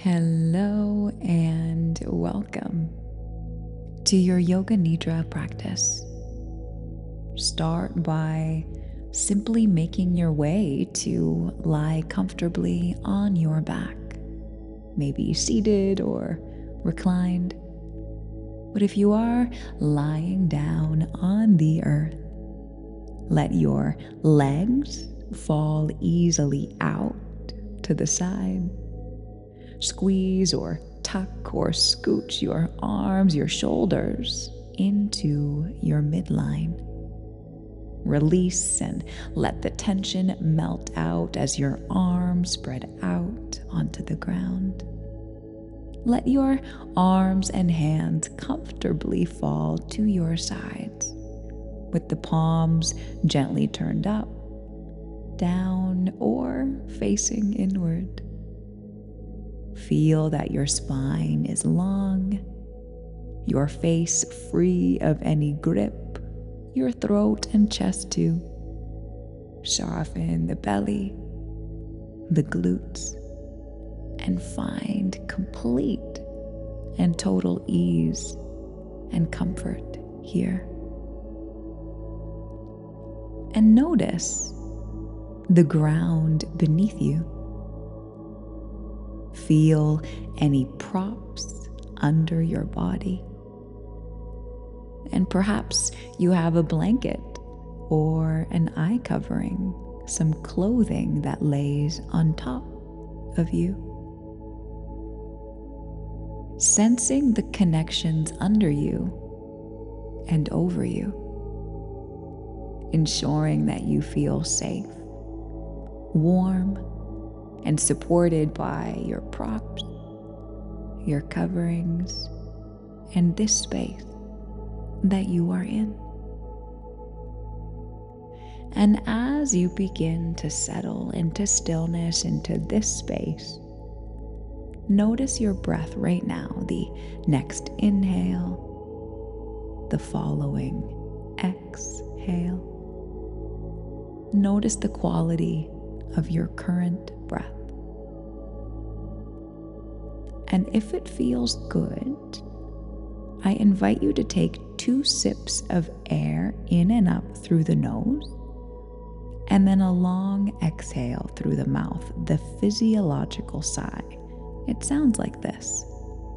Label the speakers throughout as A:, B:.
A: Hello and welcome to your Yoga Nidra practice. Start by simply making your way to lie comfortably on your back, maybe seated or reclined. But if you are lying down on the earth, let your legs fall easily out to the side. Squeeze or tuck or scooch your arms, your shoulders into your midline. Release and let the tension melt out as your arms spread out onto the ground. Let your arms and hands comfortably fall to your sides, with the palms gently turned up, down, or facing inward. Feel that your spine is long, your face free of any grip, your throat and chest too. Soften the belly, the glutes, and find complete and total ease and comfort here. And notice the ground beneath you. Feel any props under your body. And perhaps you have a blanket or an eye covering, some clothing that lays on top of you. Sensing the connections under you and over you, ensuring that you feel safe, warm, and supported by your props, your coverings, and this space that you are in. And as you begin to settle into stillness, into this space, notice your breath right now, the next inhale, the following exhale. Notice the quality of your current breath. And if it feels good, I invite you to take 2 sips of air in and up through the nose, and then a long exhale through the mouth, the physiological sigh. It sounds like this.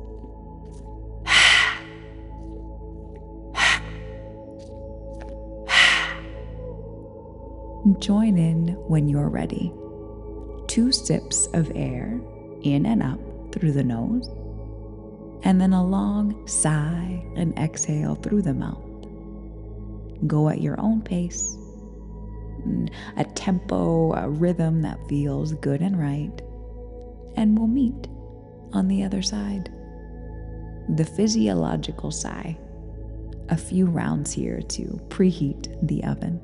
A: Join in when you're ready. 2 sips of air in and up through the nose, and then a long sigh and exhale through the mouth. Go at your own pace, a tempo, a rhythm that feels good and right, and we'll meet on the other side. The physiological sigh, a few rounds here to preheat the oven.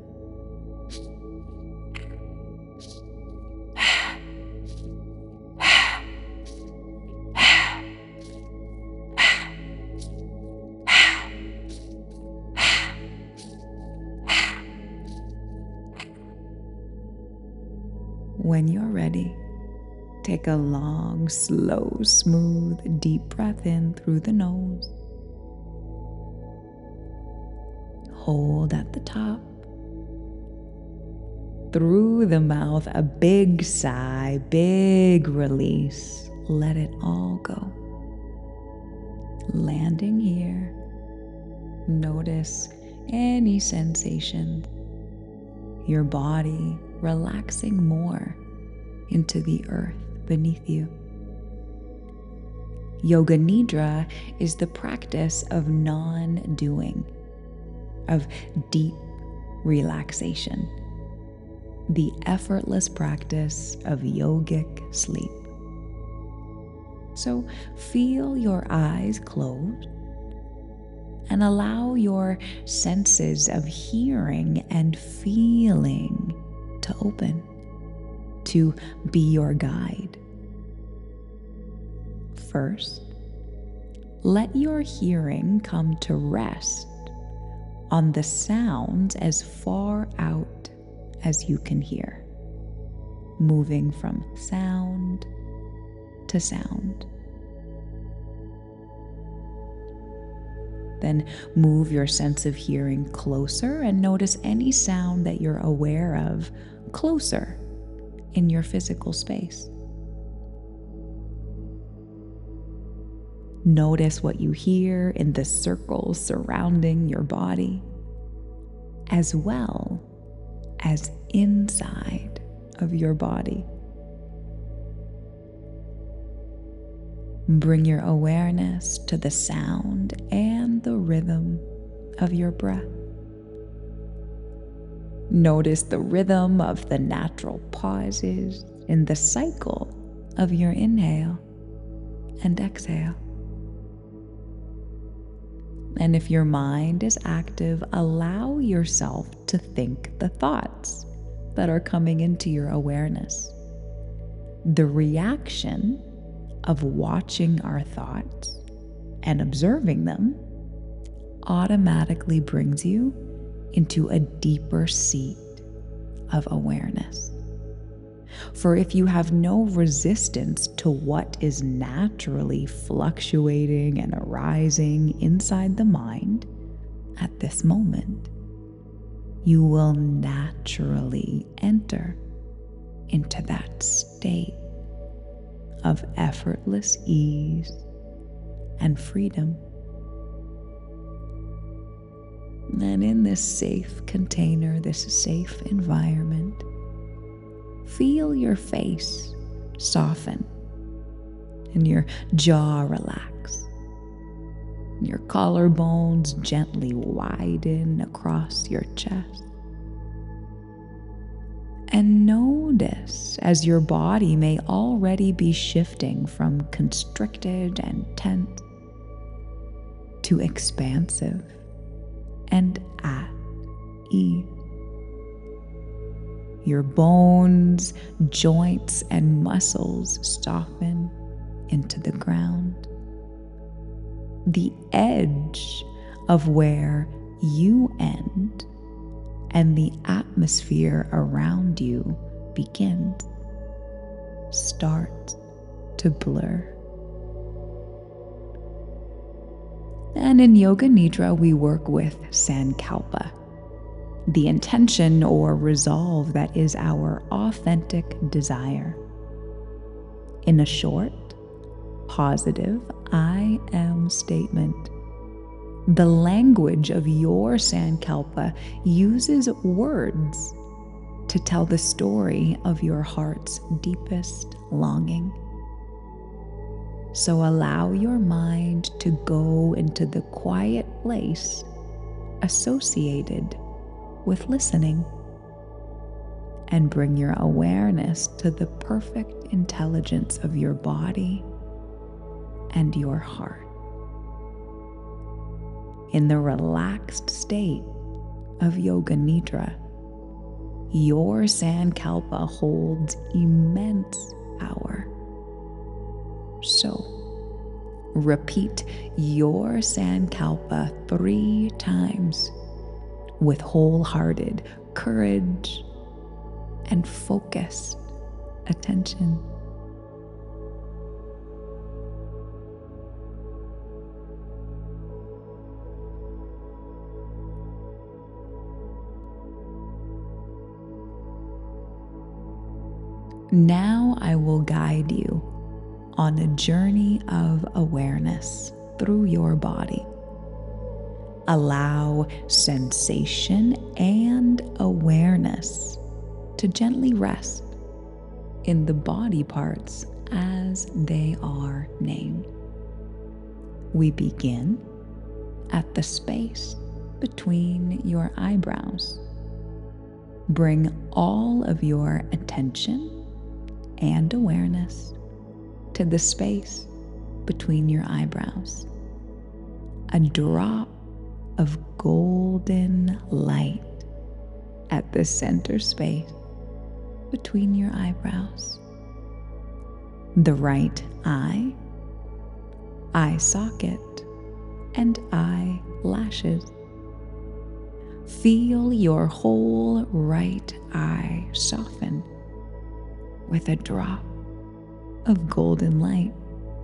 A: When you're ready, take a long, slow, smooth, deep breath in through the nose. Hold at the top. Through the mouth, a big sigh, big release. Let it all go. Landing here, notice any sensation. Your body relaxing more into the earth beneath you. Yoga Nidra is the practice of non-doing, of deep relaxation, the effortless practice of yogic sleep. So feel your eyes closed and allow your senses of hearing and feeling to open, to be your guide. First, let your hearing come to rest on the sounds as far out as you can hear, moving from sound to sound. Then move your sense of hearing closer and notice any sound that you're aware of closer in your physical space. Notice what you hear in the circles surrounding your body, as well as inside of your body. Bring your awareness to the sound and the rhythm of your breath. Notice the rhythm of the natural pauses in the cycle of your inhale and exhale. And if your mind is active, allow yourself to think the thoughts that are coming into your awareness. The reaction of watching our thoughts and observing them automatically brings you into a deeper seat of awareness. For if you have no resistance to what is naturally fluctuating and arising inside the mind at this moment, you will naturally enter into that state of effortless ease and freedom. And in this safe container, this safe environment, feel your face soften and your jaw relax. Your collarbones gently widen across your chest. And notice as your body may already be shifting from constricted and tense to expansive and at ease. Your bones, joints, and muscles soften into the ground. The edge of where you end and the atmosphere around you begins, starts to blur. And in Yoga Nidra, we work with Sankalpa, the intention or resolve that is our authentic desire. In a short, positive I am statement, the language of your Sankalpa uses words to tell the story of your heart's deepest longing. So allow your mind to go into the quiet place associated with listening, and bring your awareness to the perfect intelligence of your body and your heart. In the relaxed state of Yoga Nidra, your Sankalpa holds immense power. So, repeat your Sankalpa 3 times with wholehearted courage and focused attention. Now I will guide you on a journey of awareness through your body. Allow sensation and awareness to gently rest in the body parts as they are named. We begin at the space between your eyebrows. Bring all of your attention and awareness to the space between your eyebrows. A drop of golden light at the center space between your eyebrows. The right eye socket, and eyelashes. Feel your whole right eye soften with a drop of golden light.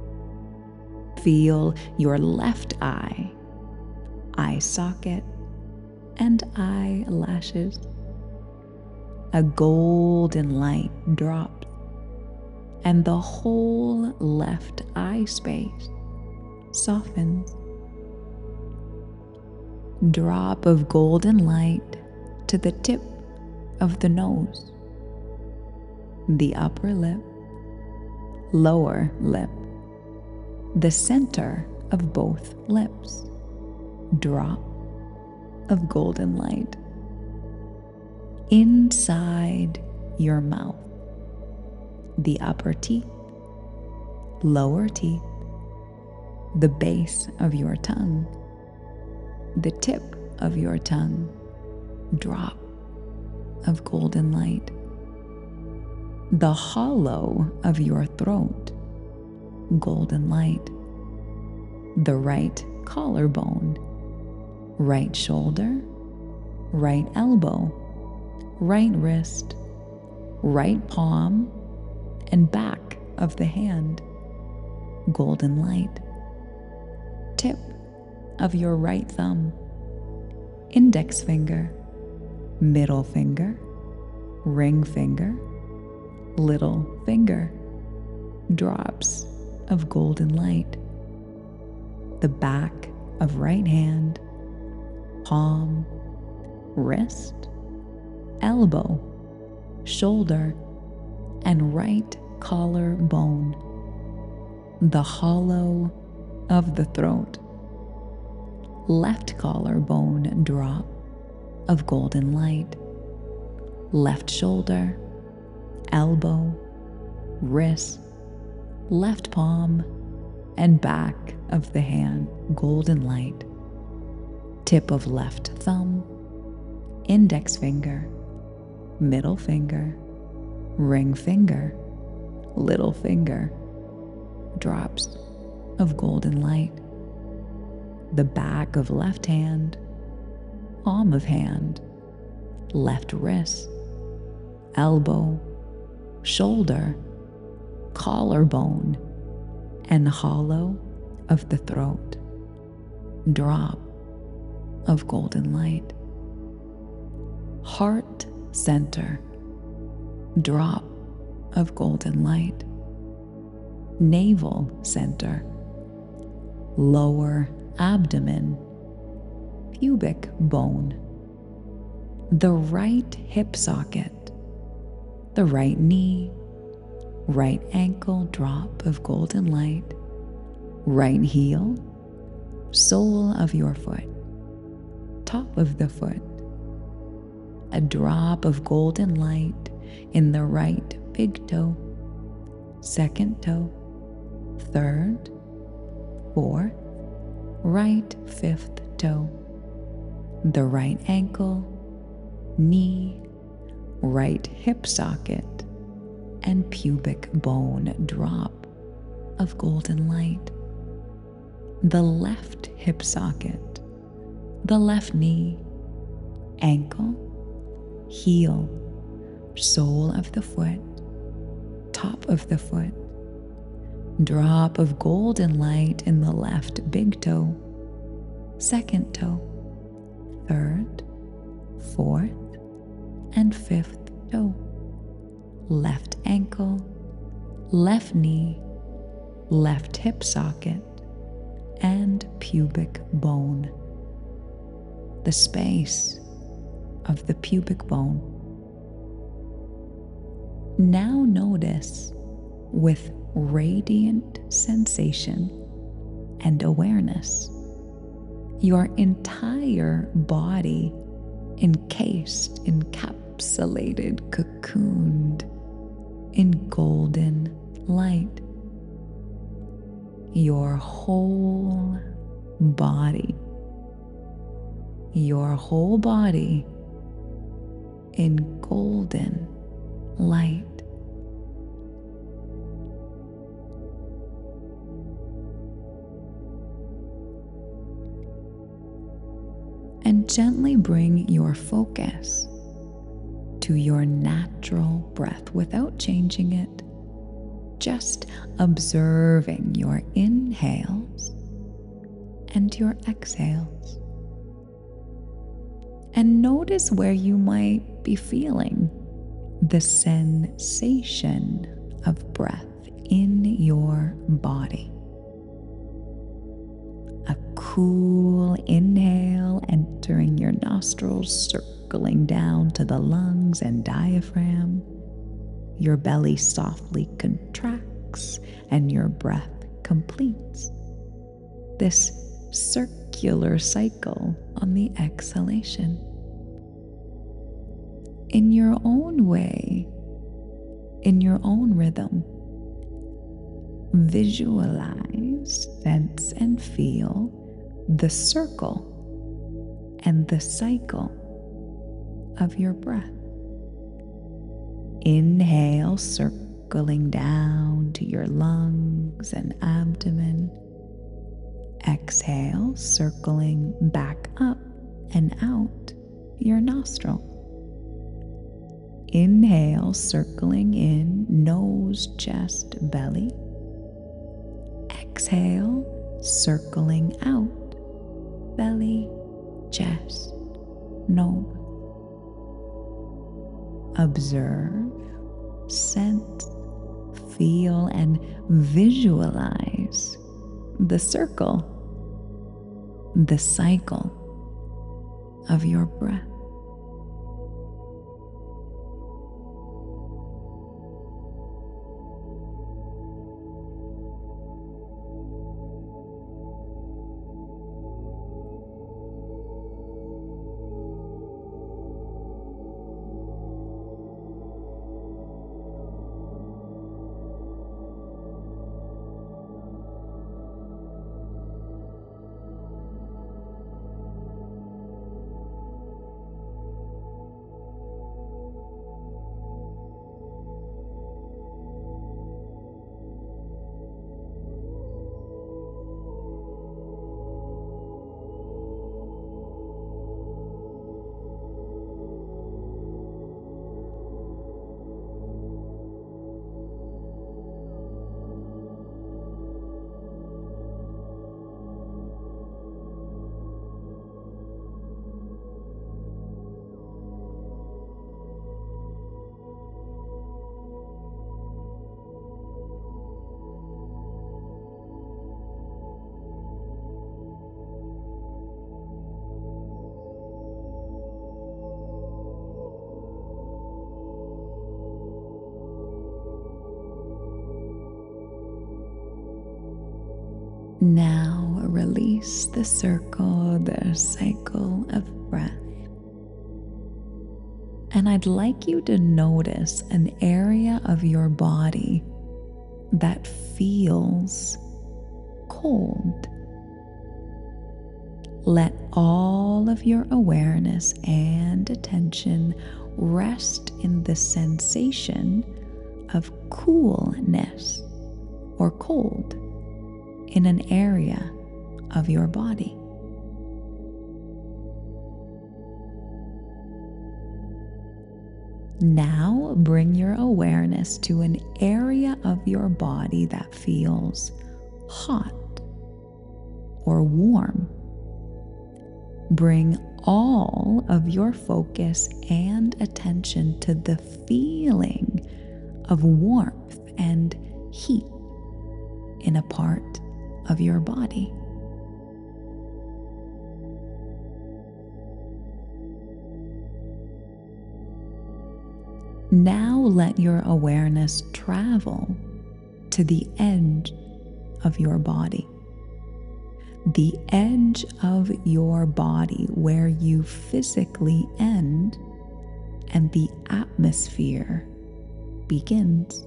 A: Feel your left eye socket, and eyelashes. A golden light drops, and the whole left eye space softens. Drop of golden light to the tip of the nose, the upper lip, lower lip, the center of both lips. Drop of golden light. Inside your mouth, the upper teeth, lower teeth, the base of your tongue, the tip of your tongue. Drop of golden light. The hollow of your throat, golden light. The right collarbone, right shoulder, right elbow, right wrist, right palm, and back of the hand, golden light. Tip of your right thumb, index finger, middle finger, ring finger, little finger. Drops of golden light. The back of right hand, palm, wrist, elbow, shoulder, and right collarbone. The hollow of the throat. Left collarbone drop of golden light. Left shoulder, elbow, wrist, left palm, and back of the hand, golden light. Tip of left thumb, index finger, middle finger, ring finger, little finger. Drops of golden light. The back of left hand, palm of hand, left wrist, elbow, shoulder, collarbone, and hollow of the throat. Drop of golden light. Heart center. Drop of golden light. Navel center. Lower abdomen. Pubic bone. The right hip socket. The right knee. Right ankle drop of golden light. Right heel. Sole of your foot. Top of the foot. A drop of golden light in the right big toe, second toe, third, fourth, right fifth toe, the right ankle, knee, right hip socket, and pubic bone drop of golden light. The left hip socket, the left knee, ankle, heel, sole of the foot, top of the foot. Drop of golden light in the left big toe, second toe, third, fourth, and fifth toe. Left ankle, left knee, left hip socket, and pubic bone. The space of the pubic bone. Now notice with radiant sensation and awareness your entire body encased, encapsulated, cocooned in golden light. Your whole body in golden light. And gently bring your focus to your natural breath without changing it. just observing your inhales and your exhales. And notice where you might be feeling the sensation of breath in your body. A cool inhale entering your nostrils, circling down to the lungs and diaphragm. Your belly softly contracts and your breath completes this circular cycle on the exhalation. In your own way, in your own rhythm, visualize, sense, and feel the circle and the cycle of your breath. Inhale, circling down to your lungs and abdomen. Exhale, circling back up and out your nostril. Inhale, circling in, nose, chest, belly. Exhale, circling out, belly, chest, nose. Observe, sense, feel, and visualize the circle, the cycle of your breath. Now release the circle, the cycle of breath. And I'd like you to notice an area of your body that feels cold. Let all of your awareness and attention rest in the sensation of coolness or cold in an area of your body. Now bring your awareness to an area of your body that feels hot or warm. Bring all of your focus and attention to the feeling of warmth and heat in a part of your body. Now let your awareness travel to the edge of your body. The edge of your body where you physically end and the atmosphere begins.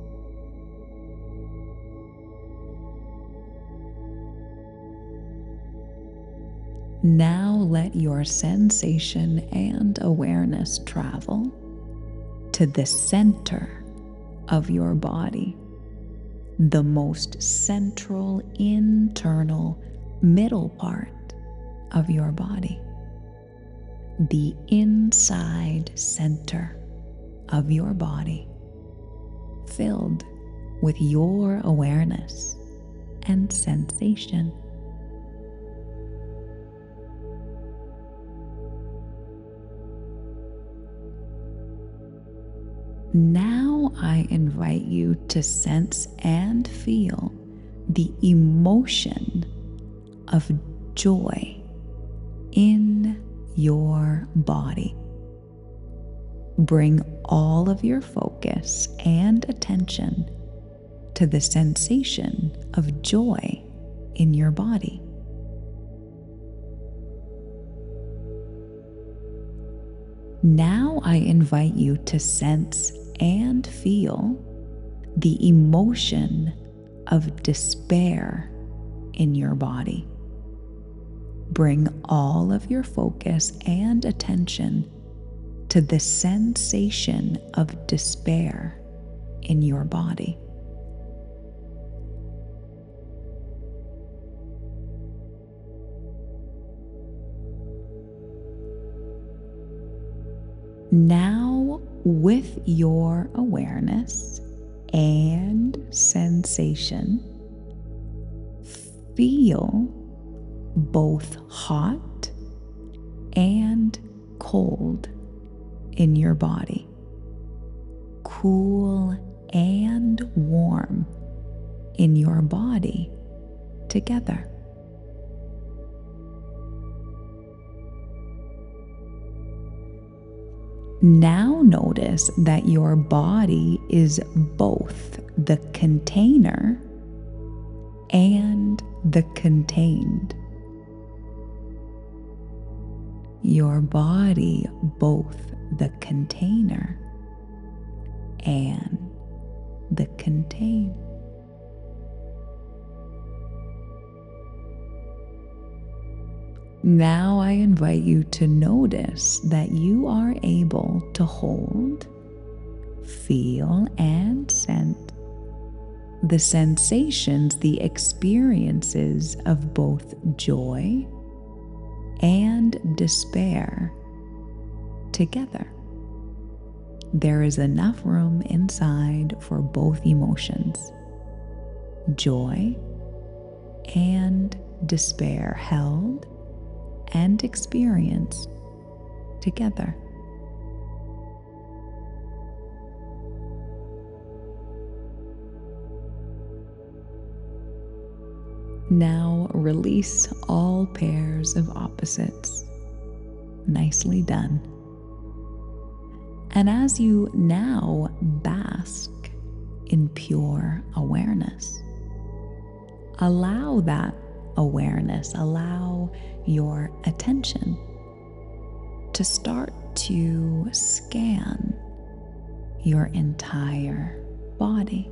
A: Now let your sensation and awareness travel to the center of your body, the most central, internal, middle part of your body, the inside center of your body, filled with your awareness and sensation. Now I invite you to sense and feel the emotion of joy in your body. Bring all of your focus and attention to the sensation of joy in your body. Now I invite you to sense and feel the emotion of despair in your body. Bring all of your focus and attention to the sensation of despair in your body. Now, with your awareness and sensation, feel both hot and cold in your body, cool and warm in your body together. Now notice that your body is both the container and the contained. Your body both the container and the contained. Now I invite you to notice that you are able to hold, feel, and sense the sensations, the experiences of both joy and despair together. There is enough room inside for both emotions, joy and despair, held and experienced together. Now release all pairs of opposites. Nicely done. And as you now bask in pure awareness, allow that awareness, allow your attention to start to scan your entire body.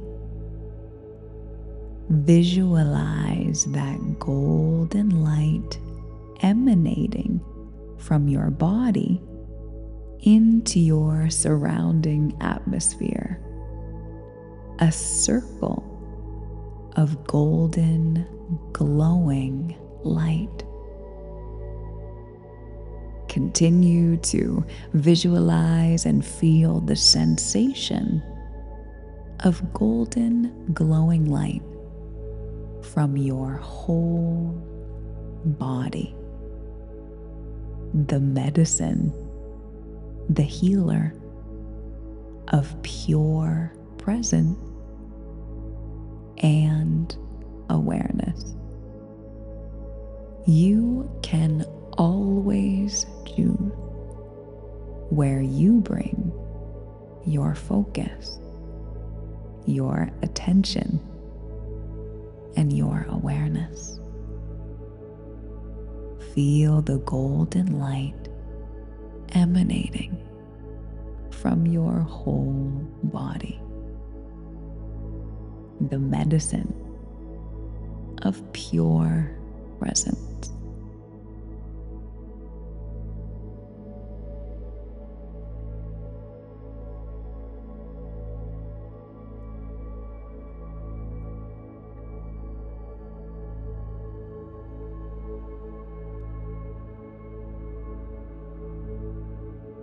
A: Visualize that golden light emanating from your body into your surrounding atmosphere. A circle of golden, glowing light. Continue to visualize and feel the sensation of golden, glowing light from your whole body. The medicine, the healer of pure presence and awareness. You can always choose where you bring your focus, your attention, and your awareness. Feel the golden light emanating from your whole body. The medicine of pure presence.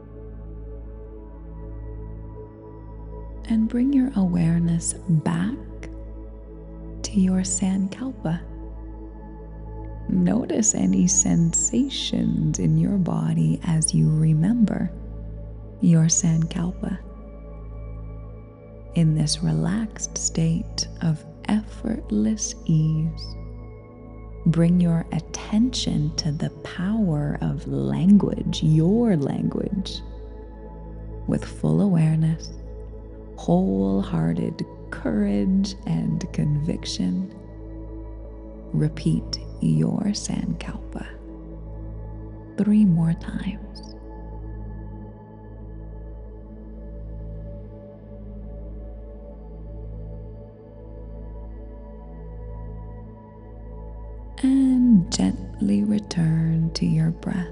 A: And bring your awareness back to your Sankalpa. Notice any sensations in your body as you remember your Sankalpa. In this relaxed state of effortless ease, bring your attention to the power of language, your language, with full awareness, wholehearted courage and conviction. Repeat your Sankalpa 3 more times. And gently return to your breath.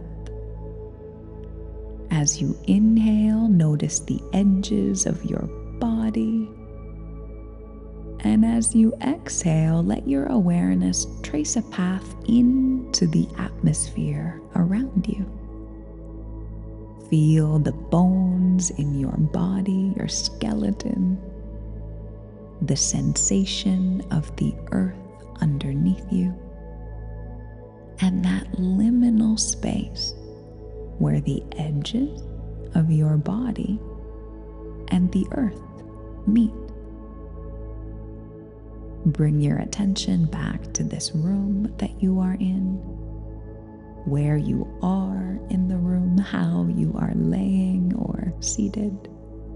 A: As you inhale, notice the edges of your body. And as you exhale, let your awareness trace a path into the atmosphere around you. Feel the bones in your body, your skeleton, the sensation of the earth underneath you, and that liminal space where the edges of your body and the earth meet. Bring your attention back to this room that you are in, where you are in the room, how you are laying or seated.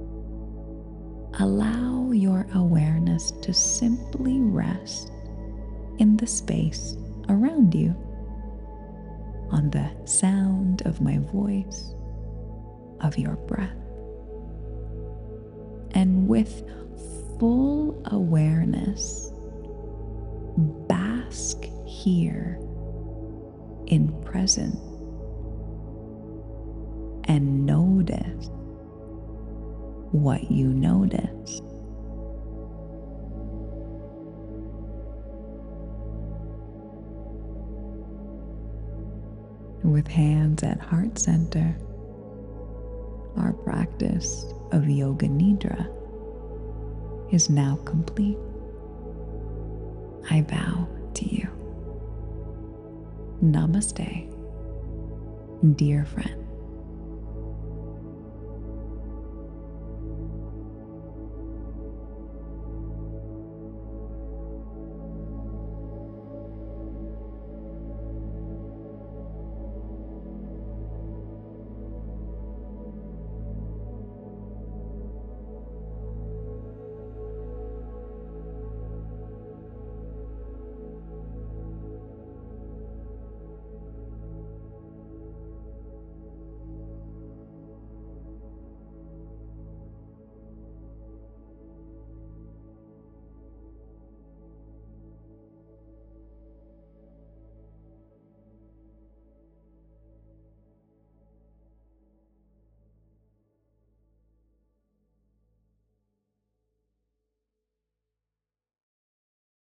A: Allow your awareness to simply rest in the space around you, on the sound of my voice, of your breath. And with full awareness, bask here in presence and notice what you notice. With hands at heart center, our practice of Yoga Nidra is now complete. I bow to you. Namaste, dear friend.